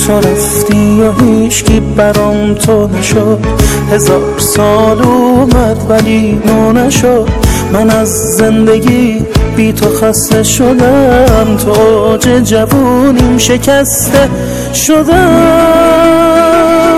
تو رفتی و هیچکی برام تو نشد. 1000 سال اومد ولی نو نشد. من از زندگی بی تو خسته شدم، تو اوج جوونیم شکسته شدم.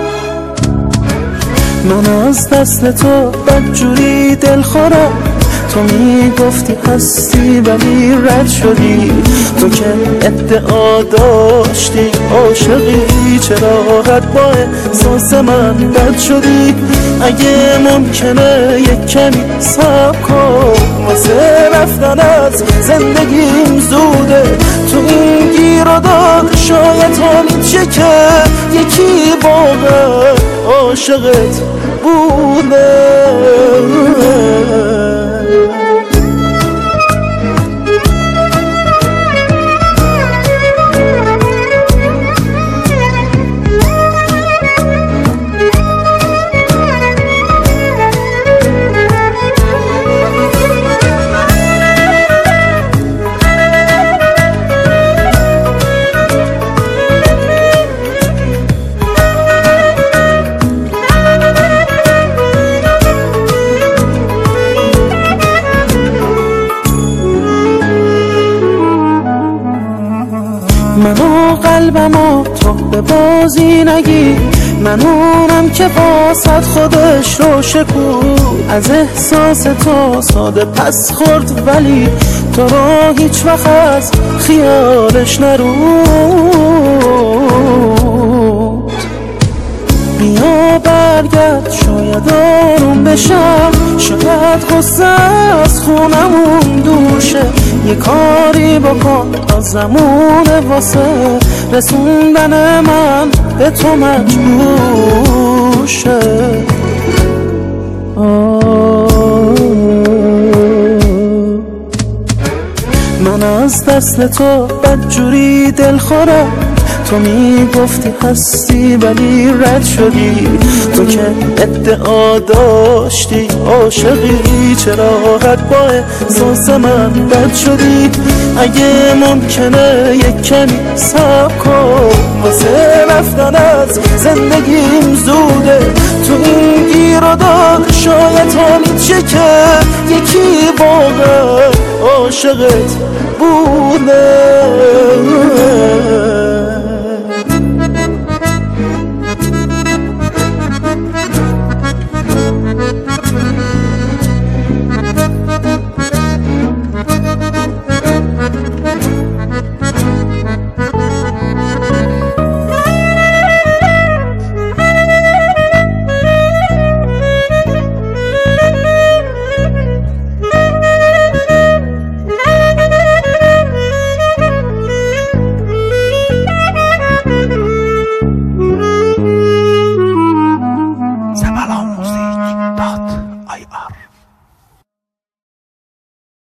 من از دست تو بدجوری دل خورم، تو میگفتی هستی ولی رد شدی. تو که ادعا داشتی عاشقی، چرا رد با احساس من بد شدی؟ اگه ممکنه یک کمی صبر کن، واسه رفتن از زندگیم زوده. تو این گیر و دار شاید همین که یکی واقعا عاشقت بوده. منو قلبمو تو به بازی نگی، من اونم که واسد خودش رو شکود. از احساس تو ساده پس خورد ولی تو رو هیچ وقت از خیالش نرود. بیا برگرد شاید آروم بشم، شاید غصه از خونمون دوشه. یه کاری بکن تا زمونه واسه رسوندن من به تو مجبور شه. من از دست تو بدجوری دل خورم، تو میگفتی هستی ولی رد شدی. تو که ادعا داشتی عاشقی، چرا رد با احساس من بد شدی؟ اگه ممکنه یک کمی صبر کن، واسه رفتن از زندگیم زوده. تو این گیر و دار شاید همین که یکی واقعا عاشقت بوده.